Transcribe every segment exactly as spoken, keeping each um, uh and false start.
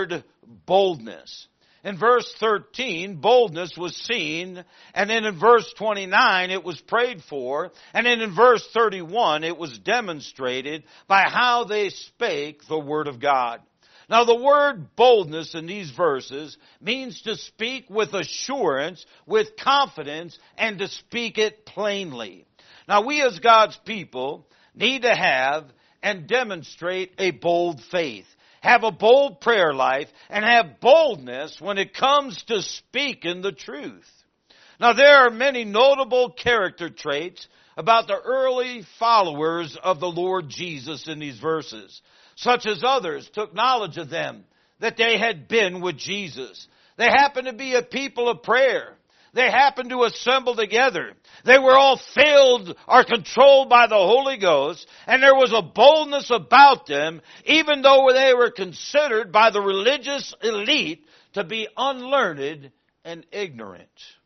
word boldness. In verse thirteen, boldness was seen, and then in verse twenty-nine, it was prayed for, and then in verse thirty-one, it was demonstrated by how they spake the word of God. Now, the word boldness in these verses means to speak with assurance, with confidence, and to speak it plainly. Now, we as God's people need to have and demonstrate a bold faith, have a bold prayer life, and have boldness when it comes to speaking the truth. Now, there are many notable character traits about the early followers of the Lord Jesus in these verses, such as others took knowledge of them, that they had been with Jesus. They happened to be a people of prayer. They happened to assemble together. They were all filled or controlled by the Holy Ghost, and there was a boldness about them, even though they were considered by the religious elite to be unlearned and ignorant.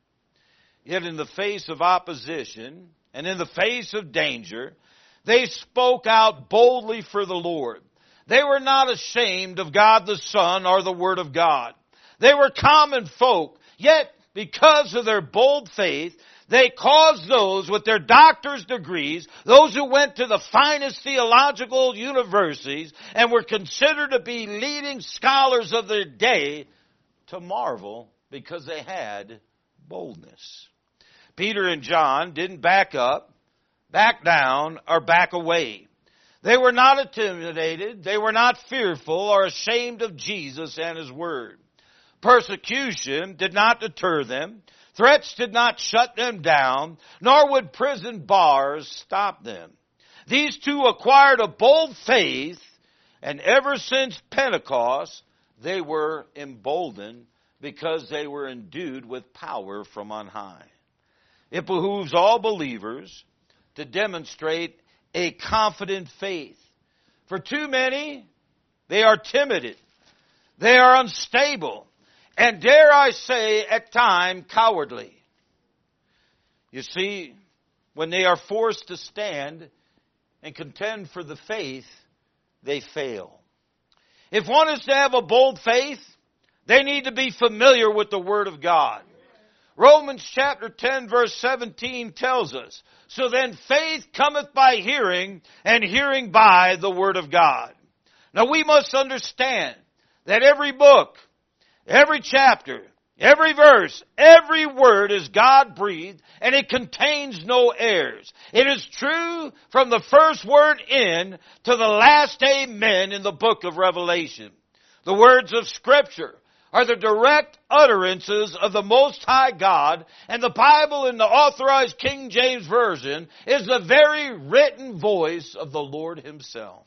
Yet in the face of opposition and in the face of danger, they spoke out boldly for the Lord. They were not ashamed of God the Son or the Word of God. They were common folk, yet because of their bold faith, they caused those with their doctor's degrees, those who went to the finest theological universities and were considered to be leading scholars of their day, to marvel because they had boldness. Peter and John didn't back up, back down, or back away. They were not intimidated. They were not fearful or ashamed of Jesus and His Word. Persecution did not deter them. Threats did not shut them down, nor would prison bars stop them. These two acquired a bold faith, and ever since Pentecost, they were emboldened because they were endued with power from on high. It behooves all believers to demonstrate a confident faith. For too many, they are timid, they are unstable, and dare I say, at times, cowardly. You see, when they are forced to stand and contend for the faith, they fail. If one is to have a bold faith, they need to be familiar with the Word of God. Romans chapter ten verse seventeen tells us, so then faith cometh by hearing, and hearing by the Word of God. Now we must understand that every book, every chapter, every verse, every word is God-breathed, and it contains no errors. It is true from the first word in to the last amen in the book of Revelation. The words of Scripture are the direct utterances of the Most High God, and the Bible in the Authorized King James Version is the very written voice of the Lord Himself.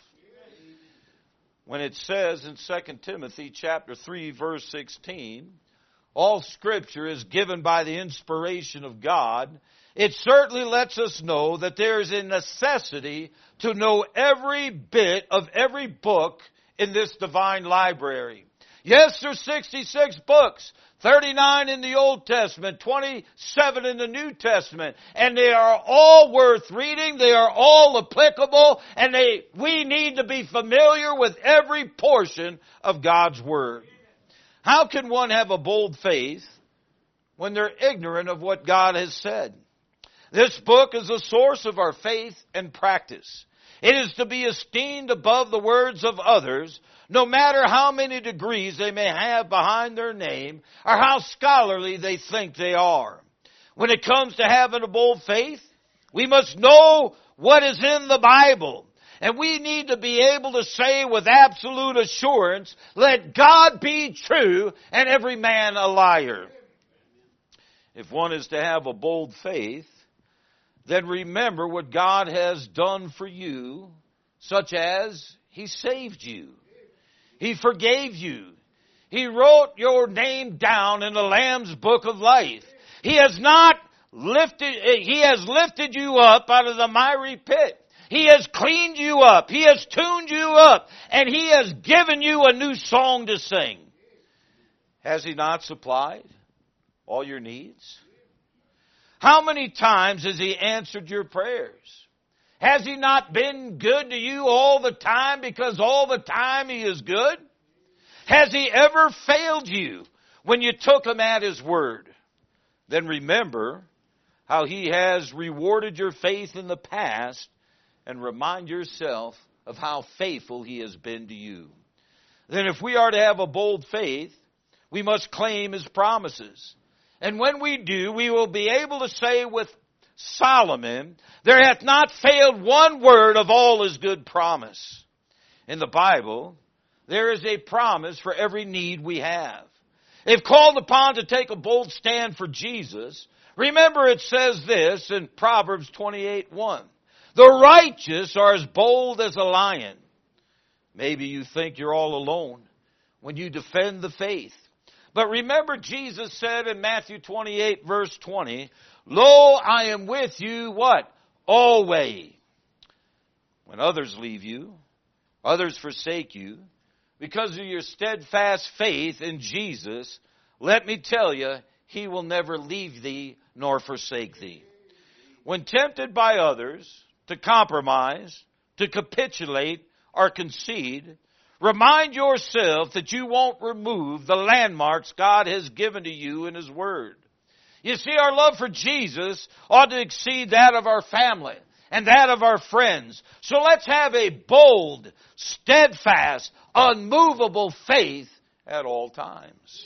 When it says in Second Timothy chapter three verse sixteen, all Scripture is given by the inspiration of God, it certainly lets us know that there is a necessity to know every bit of every book in this divine library. Yes, there's sixty-six books, thirty-nine in the Old Testament, twenty-seven in the New Testament, and they are all worth reading, they are all applicable, and they we need to be familiar with every portion of God's Word. How can one have a bold faith when they're ignorant of what God has said? This book is a source of our faith and practice. It is to be esteemed above the words of others, no matter how many degrees they may have behind their name or how scholarly they think they are. When it comes to having a bold faith, we must know what is in the Bible. And we need to be able to say with absolute assurance, let God be true and every man a liar. If one is to have a bold faith, then remember what God has done for you, such as He saved you. He forgave you. He wrote your name down in the Lamb's book of life. He has not lifted, He has lifted you up out of the miry pit. He has cleaned you up. He has tuned you up. And He has given you a new song to sing. Has He not supplied all your needs? How many times has He answered your prayers? Has He not been good to you all the time because all the time He is good? Has He ever failed you when you took Him at His word? Then remember how He has rewarded your faith in the past, and remind yourself of how faithful He has been to you. Then if we are to have a bold faith, we must claim His promises. And when we do, we will be able to say with Solomon, there hath not failed one word of all His good promise. In the Bible, there is a promise for every need we have. If called upon to take a bold stand for Jesus, remember it says this in Proverbs twenty-eight one. The righteous are as bold as a lion. Maybe you think you're all alone when you defend the faith. But remember Jesus said in Matthew twenty-eight verse twenty, Lo, I am with you, what? Always. When others leave you, others forsake you, because of your steadfast faith in Jesus, let me tell you, He will never leave thee nor forsake thee. When tempted by others to compromise, to capitulate, or concede, remind yourself that you won't remove the landmarks God has given to you in His Word. You see, our love for Jesus ought to exceed that of our family and that of our friends. So let's have a bold, steadfast, unmovable faith at all times.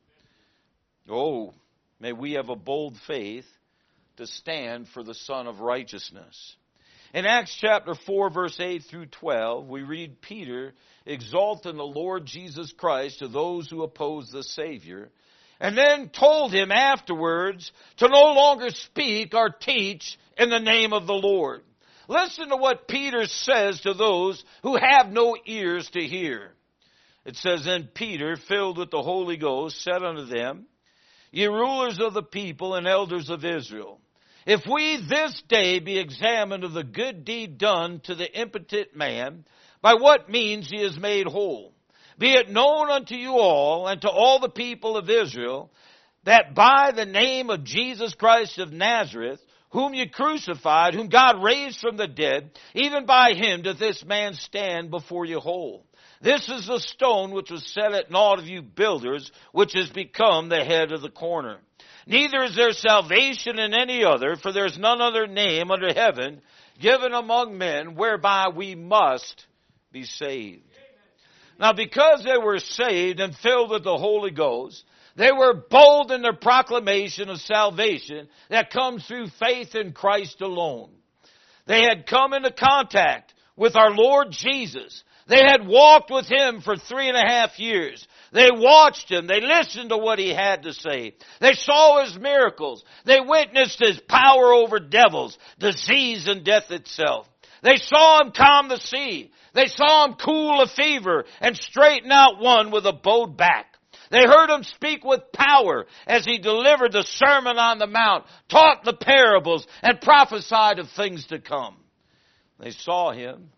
Oh, may we have a bold faith to stand for the Son of Righteousness. In Acts chapter four, verse eight through twelve, we read Peter exalting the Lord Jesus Christ to those who oppose the Savior, and then told him afterwards to no longer speak or teach in the name of the Lord. Listen to what Peter says to those who have no ears to hear. It says, Then Peter, filled with the Holy Ghost, said unto them, Ye rulers of the people and elders of Israel, if we this day be examined of the good deed done to the impotent man, by what means he is made whole, be it known unto you all and to all the people of Israel, that by the name of Jesus Christ of Nazareth, whom you crucified, whom God raised from the dead, even by Him doth this man stand before you whole. This is the stone which was set at naught of you builders, which has become the head of the corner. Neither is there salvation in any other, for there is none other name under heaven given among men whereby we must be saved. Now, because they were saved and filled with the Holy Ghost, they were bold in their proclamation of salvation that comes through faith in Christ alone. They had come into contact with our Lord Jesus. They had walked with Him for three and a half years. They watched Him. They listened to what He had to say. They saw His miracles. They witnessed His power over devils, disease, and death itself. They saw Him calm the sea. They saw Him cool a fever and straighten out one with a bowed back. They heard Him speak with power as He delivered the Sermon on the Mount, taught the parables, and prophesied of things to come. They saw Him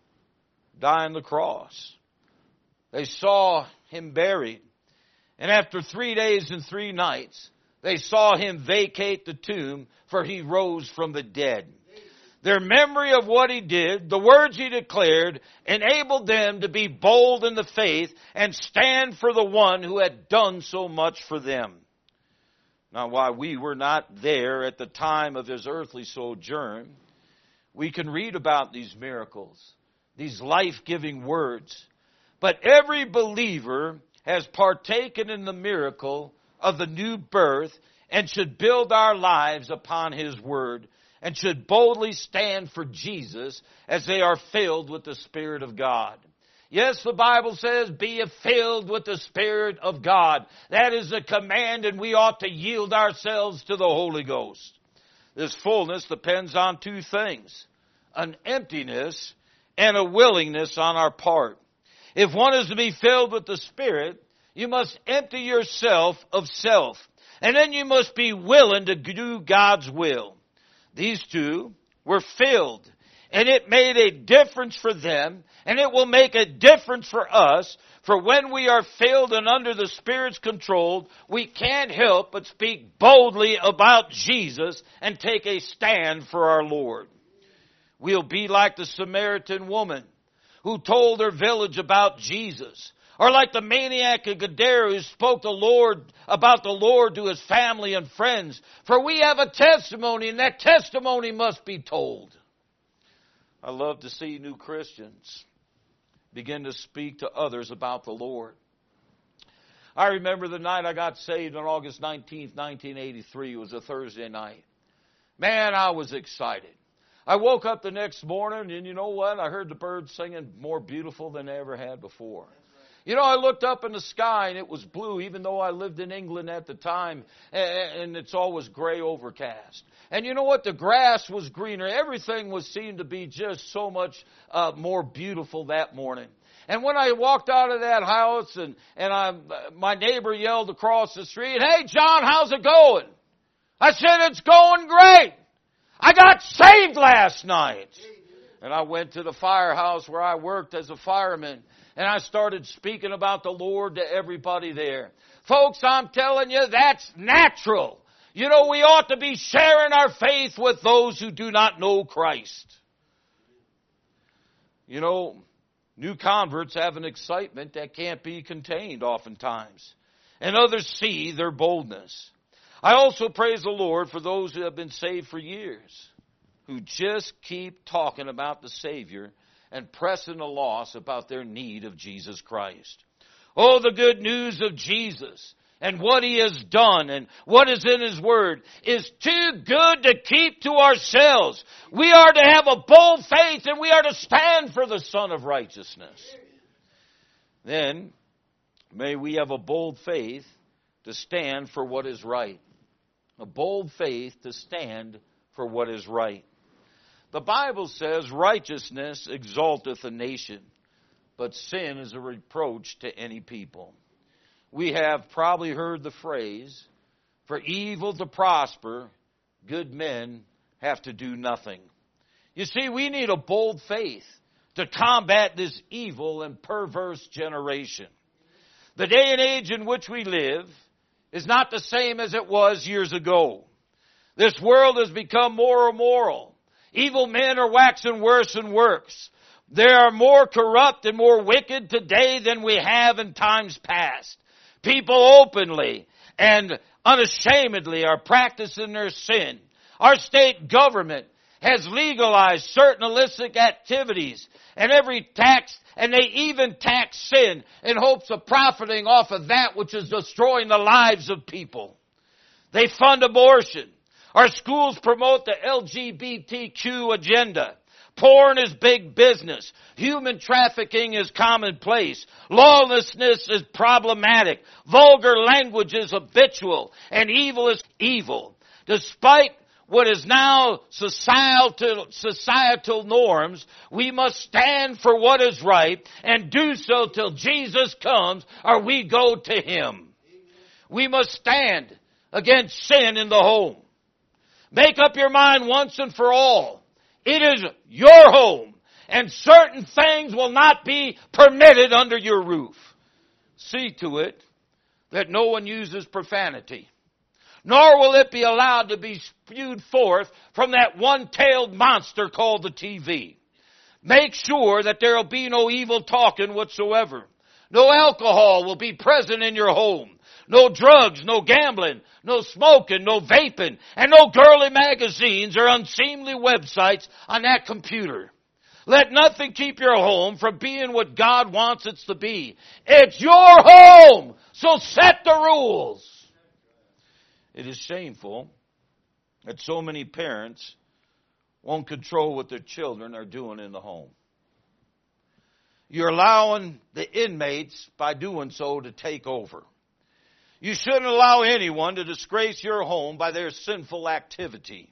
die on the cross. They saw Him buried. And after three days and three nights, they saw Him vacate the tomb, for He rose from the dead. Their memory of what He did, the words He declared, enabled them to be bold in the faith and stand for the one who had done so much for them. Now, while we were not there at the time of His earthly sojourn, we can read about these miracles, these life-giving words. But every believer has partaken in the miracle of the new birth and should build our lives upon His word, and should boldly stand for Jesus as they are filled with the Spirit of God. Yes, the Bible says, be ye filled with the Spirit of God. That is a command, and we ought to yield ourselves to the Holy Ghost. This fullness depends on two things: an emptiness and a willingness on our part. If one is to be filled with the Spirit, you must empty yourself of self, and then you must be willing to do God's will. These two were filled, and it made a difference for them, and it will make a difference for us. For when we are filled and under the Spirit's control, we can't help but speak boldly about Jesus and take a stand for our Lord. We'll be like the Samaritan woman who told her village about Jesus. Or like the maniac of Gadara who spoke the Lord about the Lord to his family and friends. For we have a testimony, and that testimony must be told. I love to see new Christians begin to speak to others about the Lord. I remember the night I got saved on August nineteenth, nineteen eighty-three. It was a Thursday night. Man, I was excited. I woke up the next morning, and you know what? I heard the birds singing more beautiful than they ever had before. You know, I looked up in the sky, and it was blue, even though I lived in England at the time, and it's always gray overcast. And you know what? The grass was greener. Everything was seemed to be just so much uh, more beautiful that morning. And when I walked out of that house, and, and I, my neighbor yelled across the street, "Hey, John, how's it going?" I said, "It's going great. I got saved last night." And I went to the firehouse where I worked as a fireman, and I started speaking about the Lord to everybody there. Folks, I'm telling you, that's natural. You know, we ought to be sharing our faith with those who do not know Christ. You know, new converts have an excitement that can't be contained oftentimes, and others see their boldness. I also praise the Lord for those who have been saved for years, who just keep talking about the Savior and pressing the lost about their need of Jesus Christ. Oh, the good news of Jesus and what He has done and what is in His Word is too good to keep to ourselves. We are to have a bold faith, and we are to stand for the Son of Righteousness. Then, may we have a bold faith to stand for what is right. A bold faith to stand for what is right. The Bible says, "Righteousness exalteth a nation, but sin is a reproach to any people." We have probably heard the phrase, "For evil to prosper, good men have to do nothing." You see, we need a bold faith to combat this evil and perverse generation. The day and age in which we live is not the same as it was years ago. This world has become more immoral. Evil men are waxing worse and worse. They are more corrupt and more wicked today than we have in times past. People openly and unashamedly are practicing their sin. Our state government has legalized certain illicit activities and every tax, and they even tax sin in hopes of profiting off of that which is destroying the lives of people. They fund abortion. Our schools promote the L G B T Q agenda. Porn is big business. Human trafficking is commonplace. Lawlessness is problematic. Vulgar language is habitual. And evil is evil. Despite what is now societal, societal norms, we must stand for what is right and do so till Jesus comes or we go to Him. We must stand against sin in the home. Make up your mind once and for all. It is your home, and certain things will not be permitted under your roof. See to it that no one uses profanity, nor will it be allowed to be spewed forth from that one-tailed monster called the T V. Make sure that there will be no evil talking whatsoever. No alcohol will be present in your home. No drugs, no gambling, no smoking, no vaping, and no girly magazines or unseemly websites on that computer. Let nothing keep your home from being what God wants it to be. It's your home, so set the rules. It is shameful that so many parents won't control what their children are doing in the home. You're allowing the inmates, by doing so, to take over. You shouldn't allow anyone to disgrace your home by their sinful activity.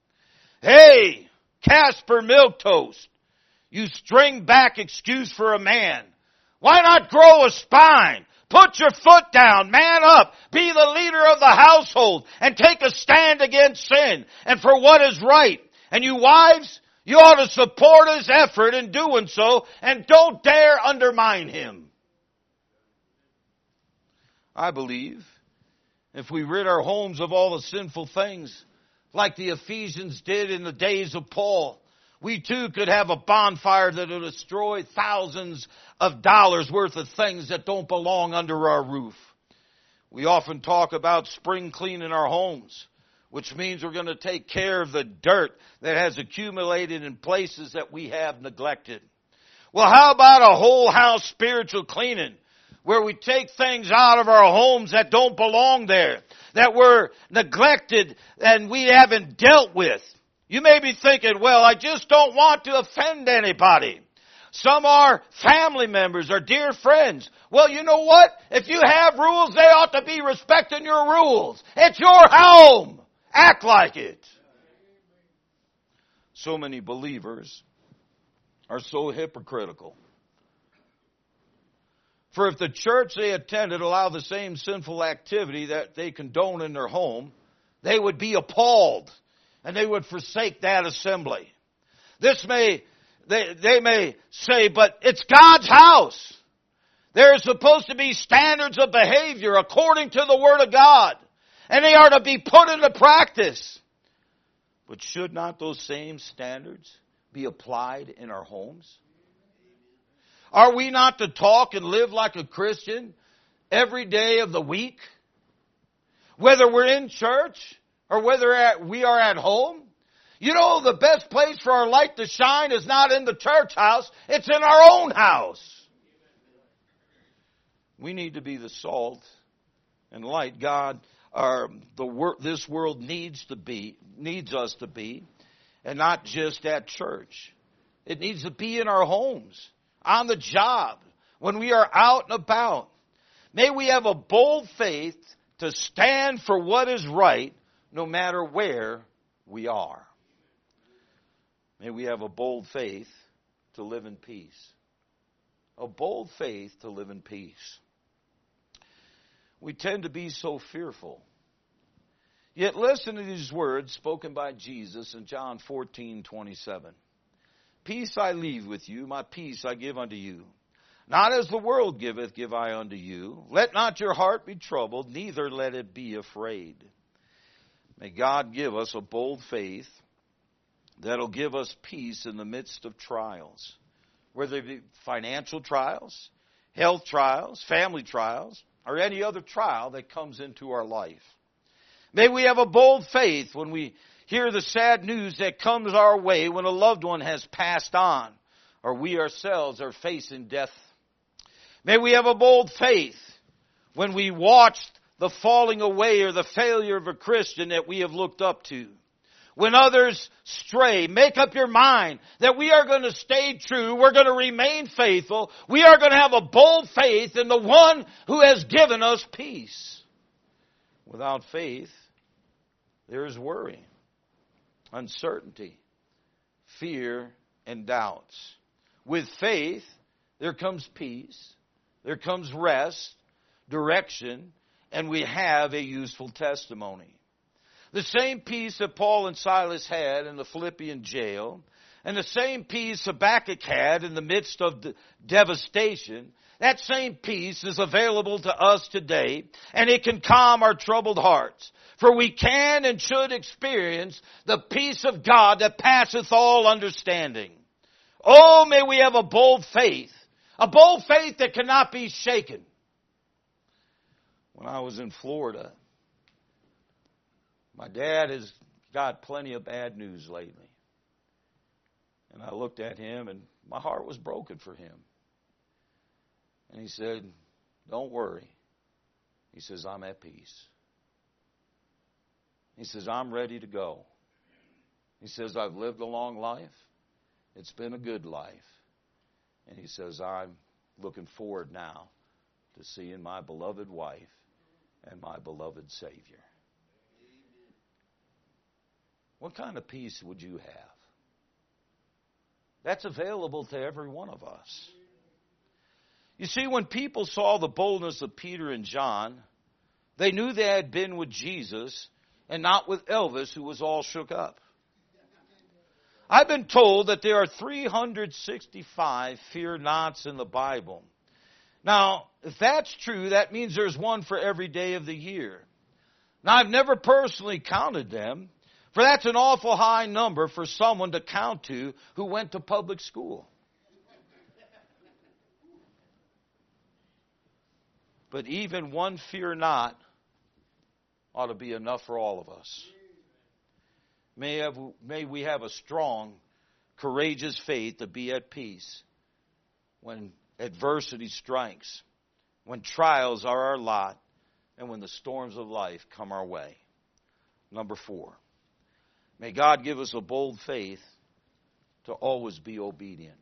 Hey, Casper Milquetoast, you string-back excuse for a man. Why not grow a spine? Put your foot down, man up, be the leader of the household, and take a stand against sin and for what is right. And you wives, you ought to support his effort in doing so, and don't dare undermine him. I believe if we rid our homes of all the sinful things, like the Ephesians did in the days of Paul, We too could have a bonfire that will destroy thousands of dollars worth of things that don't belong under our roof. We often talk about spring cleaning our homes, which means we're going to take care of the dirt that has accumulated in places that we have neglected. Well, how about a whole house spiritual cleaning, where we take things out of our homes that don't belong there, that were neglected and we haven't dealt with? You may be thinking, well, I just don't want to offend anybody. Some are family members or dear friends. Well, you know what? If you have rules, they ought to be respecting your rules. It's your home. Act like it. So many believers are so hypocritical. For if the church they attended allowed the same sinful activity that they condone in their home, they would be appalled. And they would forsake that assembly. This may, they, they may say, but it's God's house. There are supposed to be standards of behavior according to the Word of God. And they are to be put into practice. But should not those same standards be applied in our homes? Are we not to talk and live like a Christian every day of the week? Whether we're in church or whether we are at home? You know, the best place for our light to shine is not in the church house. It's in our own house. We need to be the salt and light God, or the wor- this world needs to be, needs us to be, and not just at church. It needs to be in our homes, on the job, when we are out and about. May we have a bold faith to stand for what is right, no matter where we are. May we have a bold faith to live in peace. A bold faith to live in peace. We tend to be so fearful. Yet listen to these words spoken by Jesus in John fourteen twenty-seven. Peace I leave with you, my peace I give unto you. Not as the world giveth, give I unto you. Let not your heart be troubled, neither let it be afraid. May God give us a bold faith that'll give us peace in the midst of trials. Whether it be financial trials, health trials, family trials, or any other trial that comes into our life. May we have a bold faith when we hear the sad news that comes our way when a loved one has passed on, or we ourselves are facing death. May we have a bold faith when we watch the falling away or the failure of a Christian that we have looked up to. When others stray, make up your mind that we are going to stay true. We're going to remain faithful. We are going to have a bold faith in the one who has given us peace. Without faith, there is worry, uncertainty, fear, and doubts. With faith, there comes peace, there comes rest, direction, and we have a useful testimony. The same peace that Paul and Silas had in the Philippian jail, and the same peace Habakkuk had in the midst of the devastation, that same peace is available to us today, and it can calm our troubled hearts. For we can and should experience the peace of God that passeth all understanding. Oh, may we have a bold faith, a bold faith that cannot be shaken. When I was in Florida, my dad has got plenty of bad news lately. And I looked at him and my heart was broken for him. And he said, "Don't worry." He says, "I'm at peace." He says, "I'm ready to go." He says, "I've lived a long life. It's been a good life." And he says, "I'm looking forward now to seeing my beloved wife and my beloved Savior." What kind of peace would you have? That's available to every one of us. You see, when people saw the boldness of Peter and John, they knew they had been with Jesus and not with Elvis, who was all shook up. I've been told that there are three hundred sixty-five fear nots in the Bible. Now, if that's true, that means there's one for every day of the year. Now, I've never personally counted them, For that's an awful high number for someone to count to who went to public school. But even one fear not ought to be enough for all of us. May, have, may we have a strong, courageous faith to be at peace when adversity strikes, when trials are our lot, and when the storms of life come our way. Number four, may God give us a bold faith to always be obedient.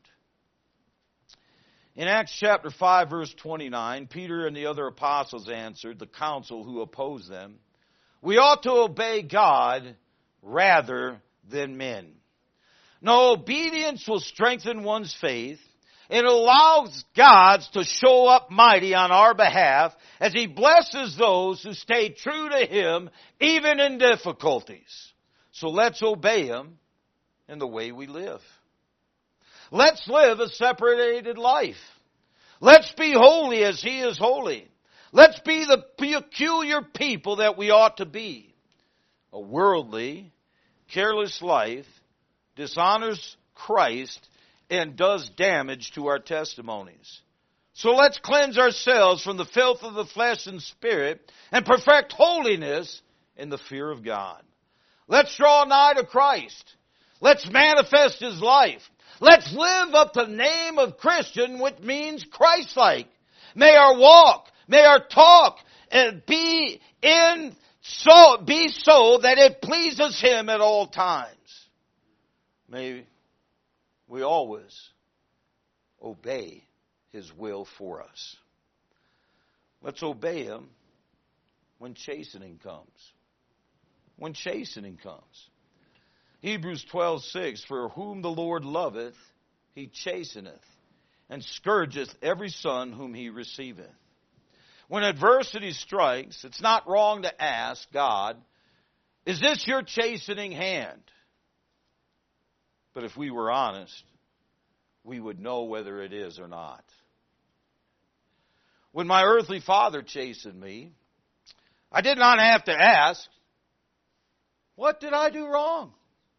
In Acts chapter five, verse twenty-nine, Peter and the other apostles answered the council who opposed them, "We ought to obey God rather than men." Now, obedience will strengthen one's faith. It allows God to show up mighty on our behalf as He blesses those who stay true to Him even in difficulties. So let's obey Him in the way we live. Let's live a separated life. Let's be holy as He is holy. Let's be the peculiar people that we ought to be. A worldly, careless life dishonors Christ and does damage to our testimonies. So let's cleanse ourselves from the filth of the flesh and spirit and perfect holiness in the fear of God. Let's draw nigh to Christ. Let's manifest His life. Let's live up to the name of Christian, which means Christ-like. May our walk, may our talk be in so be so that it pleases Him at all times. May we always obey His will for us. Let's obey Him when chastening comes. When chastening comes. Hebrews twelve six, "For whom the Lord loveth, He chasteneth, and scourgeth every son whom He receiveth." When adversity strikes, it's not wrong to ask God, "Is this your chastening hand?" But if we were honest, we would know whether it is or not. When my earthly father chastened me, I did not have to ask, "What did I do wrong?"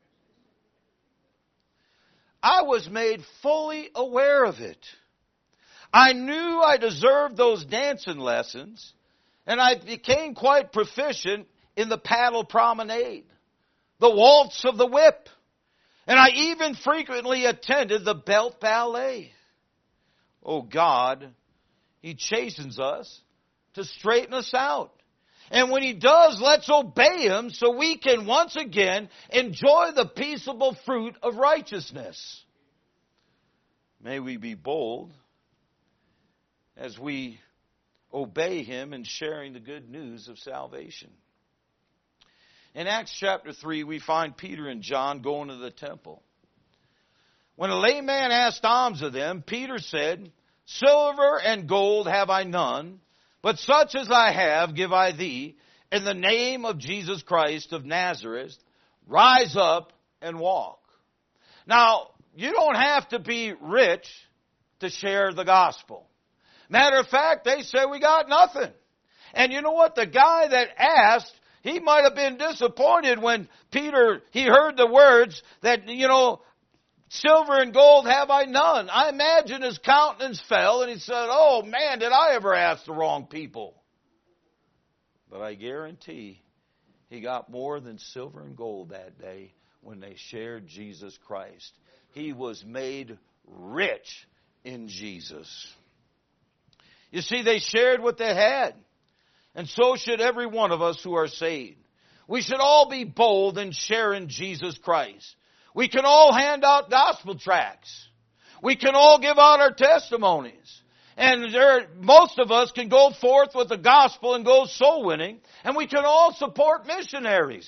I was made fully aware of it. I knew I deserved those dancing lessons, and I became quite proficient in the paddle promenade, the waltz of the whip, and I even frequently attended the belt ballet. Oh God, He chastens us to straighten us out. And when He does, let's obey Him so we can once again enjoy the peaceable fruit of righteousness. May we be bold as we obey Him in sharing the good news of salvation. In Acts chapter three, we find Peter and John going to the temple. When a layman asked alms of them, Peter said, "Silver and gold have I none, but such as I have give I thee. In the name of Jesus Christ of Nazareth, rise up and walk." Now, you don't have to be rich to share the gospel. Matter of fact, they said we got nothing. And you know what? The guy that asked, he might have been disappointed when Peter, he heard the words that, you know, "Silver and gold have I none." I imagine his countenance fell and he said, "Oh man, did I ever ask the wrong people?" But I guarantee he got more than silver and gold that day when they shared Jesus Christ. He was made rich in Jesus. You see, they shared what they had. And so should every one of us who are saved. We should all be bold in sharing Jesus Christ. We can all hand out gospel tracts. We can all give out our testimonies. And there, most of us can go forth with the gospel and go soul winning. And we can all support missionaries.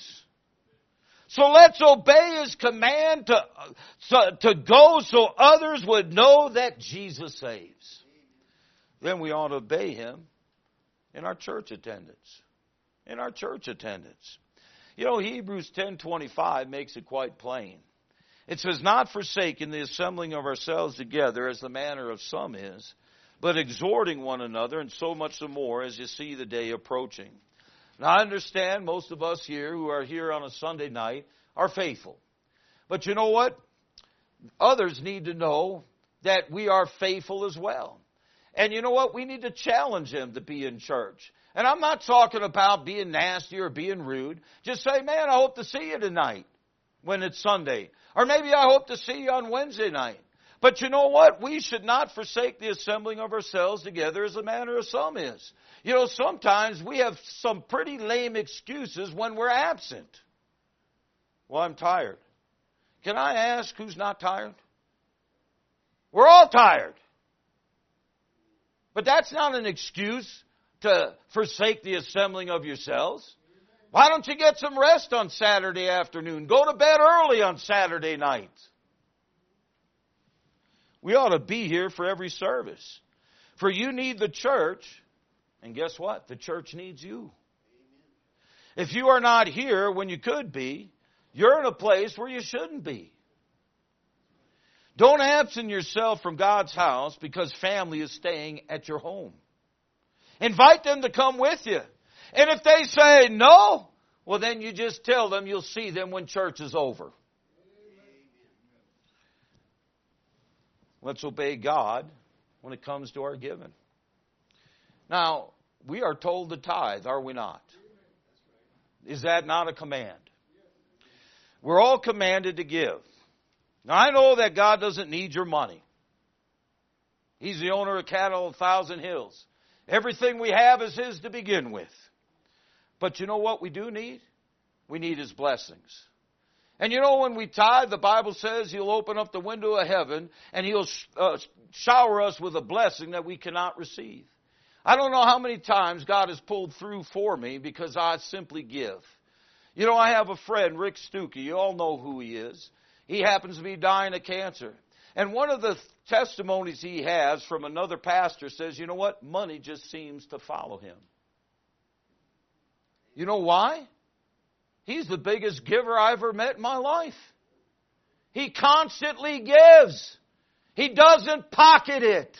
So let's obey His command to, so, to go so others would know that Jesus saves. Then we ought to obey Him in our church attendance. In our church attendance. You know, Hebrews ten twenty-five makes it quite plain. It says, "Not forsaking the assembling of ourselves together as the manner of some is, but exhorting one another, and so much the more as you see the day approaching. Now, I understand most of us here who are here on a Sunday night are faithful. But you know what? Others need to know that we are faithful as well. And you know what? We need to challenge them to be in church. And I'm not talking about being nasty or being rude. Just say, man, I hope to see you tonight when it's Sunday. Or maybe I hope to see you on Wednesday night. But you know what? We should not forsake the assembling of ourselves together as the manner of some is. You know, sometimes we have some pretty lame excuses when we're absent. Well, I'm tired. Can I ask who's not tired? We're all tired. But that's not an excuse to forsake the assembling of yourselves. Why don't you get some rest on Saturday afternoon? Go to bed early on Saturday night. We ought to be here for every service. For you need the church, and guess what? The church needs you. If you are not here when you could be, you're in a place where you shouldn't be. Don't absent yourself from God's house because family is staying at your home. Invite them to come with you. And if they say no, well then you just tell them you'll see them when church is over. Let's obey God when it comes to our giving. Now, we are told to tithe, are we not? Is that not a command? We're all commanded to give. Now, I know that God doesn't need your money. He's the owner of cattle of a thousand hills. Everything we have is His to begin with. But you know what we do need? We need His blessings. And you know when we tithe, the Bible says He'll open up the window of heaven and He'll uh, shower us with a blessing that we cannot receive. I don't know how many times God has pulled through for me because I simply give. You know, I have a friend, Rick Stuckey. You all know who he is. He happens to be dying of cancer. And one of the testimonies he has from another pastor says, you know what? Money just seems to follow him. You know why? He's the biggest giver I ever met in my life. He constantly gives. He doesn't pocket it.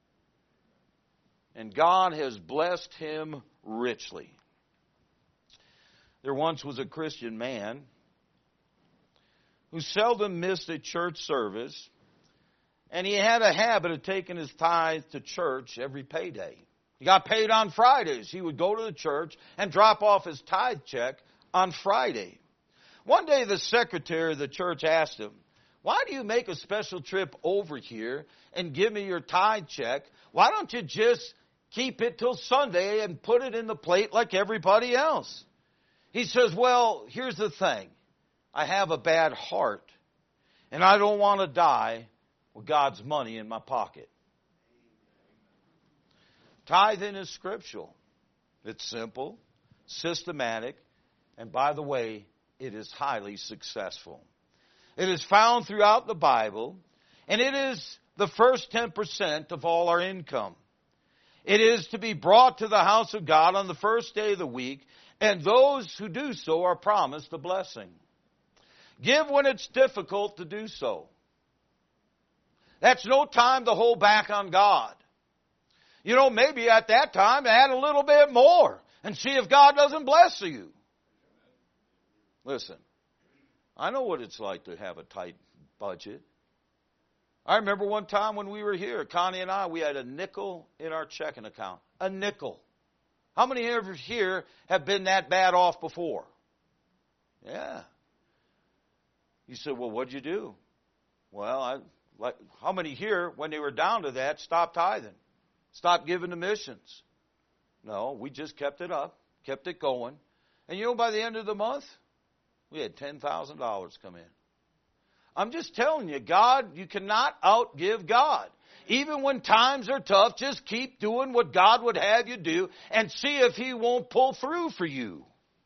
And God has blessed him richly. There once was a Christian man who seldom missed a church service, and he had a habit of taking his tithe to church every payday. He got paid on Fridays. He would go to the church and drop off his tithe check on Friday. One day the secretary of the church asked him, why do you make a special trip over here and give me your tithe check? Why don't you just keep it till Sunday and put it in the plate like everybody else? He says, well, here's the thing. I have a bad heart, and I don't want to die with God's money in my pocket. Tithing is scriptural. It's simple, systematic, and by the way, it is highly successful. It is found throughout the Bible, and it is the first ten percent of all our income. It is to be brought to the house of God on the first day of the week, and those who do so are promised a blessing. Give when it's difficult to do so. That's no time to hold back on God. You know, maybe at that time add a little bit more and see if God doesn't bless you. Listen, I know what it's like to have a tight budget. I remember one time when we were here, Connie and I, we had a nickel in our checking account. A nickel. How many of here have been that bad off before? Yeah. You said, well, what'd you do? Well, I, like, how many here, when they were down to that, stopped tithing? Stopped giving to missions? No, we just kept it up, kept it going. And you know, by the end of the month, we had ten thousand dollars come in. I'm just telling you, God, you cannot outgive God. Even when times are tough, just keep doing what God would have you do and see if He won't pull through for you.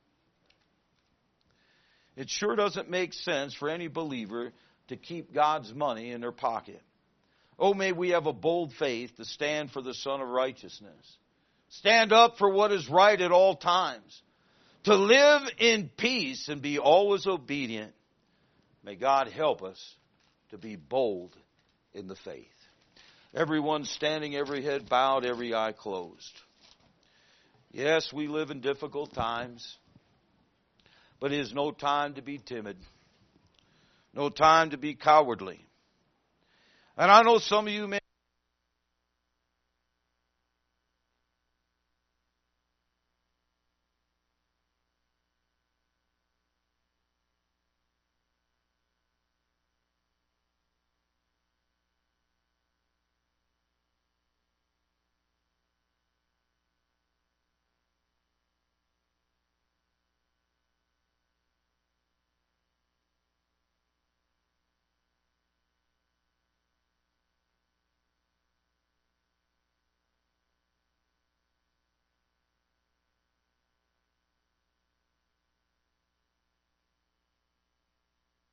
It sure doesn't make sense for any believer to keep God's money in their pocket. Oh, may we have a bold faith to stand for the Son of Righteousness. Stand up for what is right at all times. To live in peace and be always obedient. May God help us to be bold in the faith. Everyone standing, every head bowed, every eye closed. Yes, we live in difficult times, but it is no time to be timid, no time to be cowardly. And I know some of you may